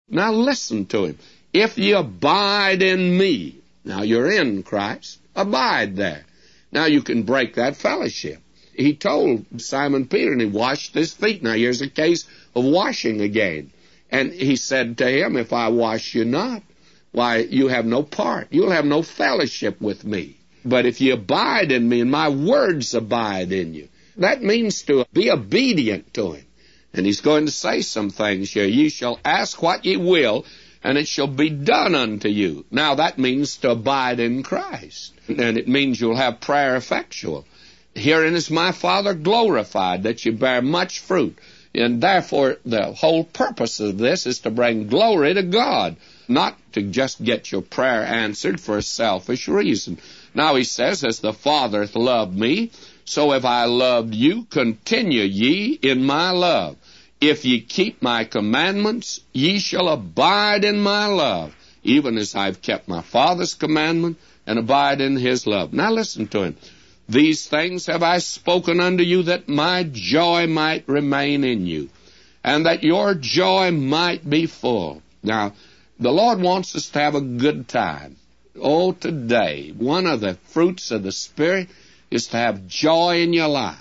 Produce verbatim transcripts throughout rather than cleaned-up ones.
Now listen to him. If ye abide in me, now you're in Christ, abide there. Now you can break that fellowship. He told Simon Peter, and he washed his feet. Now here's a case of washing again. And he said to him, if I wash you not, why, you have no part. You'll have no fellowship with me. But if you abide in me, and my words abide in you, that means to be obedient to him. And he's going to say some things here. Ye shall ask what ye will, and it shall be done unto you. Now that means to abide in Christ. And it means you'll have prayer effectual. Herein is my Father glorified, that you bear much fruit. And therefore, the whole purpose of this is to bring glory to God, not to just get your prayer answered for a selfish reason. Now he says, as the Father hath loved me, so have I loved you, continue ye in my love. If ye keep my commandments, ye shall abide in my love, even as I've kept my Father's commandment, and abide in his love. Now listen to him. These things have I spoken unto you, that my joy might remain in you, and that your joy might be full. Now, the Lord wants us to have a good time. Oh, today, one of the fruits of the Spirit is to have joy in your life.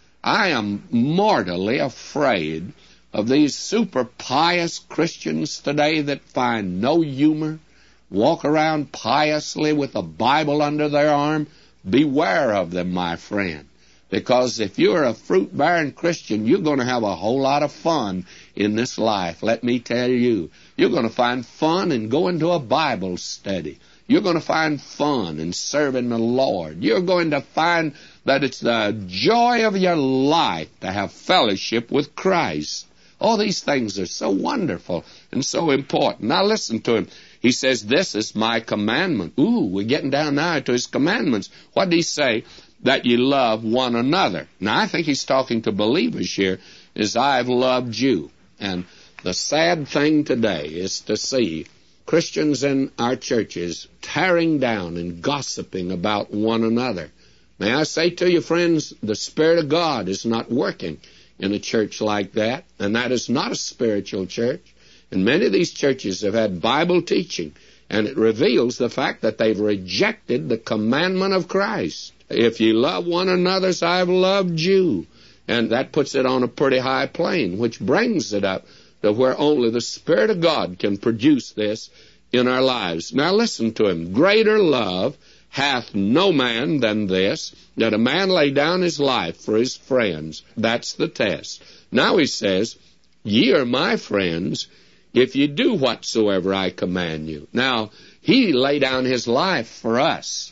I am mortally afraid of these super pious Christians today that find no humor, walk around piously with a Bible under their arm. Beware of them, my friend, because if you're a fruit-bearing Christian, you're going to have a whole lot of fun in this life. Let me tell you, you're going to find fun in going to a Bible study. You're going to find fun in serving the Lord. You're going to find that it's the joy of your life to have fellowship with Christ. All these things are so wonderful and so important. Now listen to him. He says, this is my commandment. Ooh, we're getting down now to his commandments. What did he say? That ye love one another. Now, I think he's talking to believers here, as I've loved you. And the sad thing today is to see Christians in our churches tearing down and gossiping about one another. May I say to you, friends, the Spirit of God is not working in a church like that, and that is not a spiritual church. And many of these churches have had Bible teaching, and it reveals the fact that they've rejected the commandment of Christ. If ye love one another as I've loved you. And that puts it on a pretty high plane, which brings it up to where only the Spirit of God can produce this in our lives. Now listen to him. Greater love hath no man than this, that a man lay down his life for his friends. That's the test. Now he says, ye are my friends, if you do whatsoever I command you. Now, he laid down his life for us.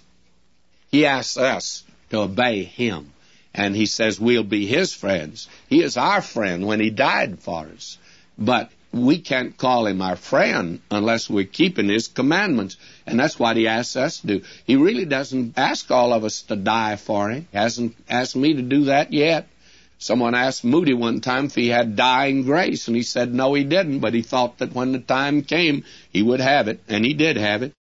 He asks us to obey him. And he says we'll be his friends. He is our friend when he died for us. But we can't call him our friend unless we're keeping his commandments. And that's what he asks us to do. He really doesn't ask all of us to die for him. He hasn't asked me to do that yet. Someone asked Moody one time if he had dying grace, and he said no, he didn't, but he thought that when the time came, he would have it, and he did have it.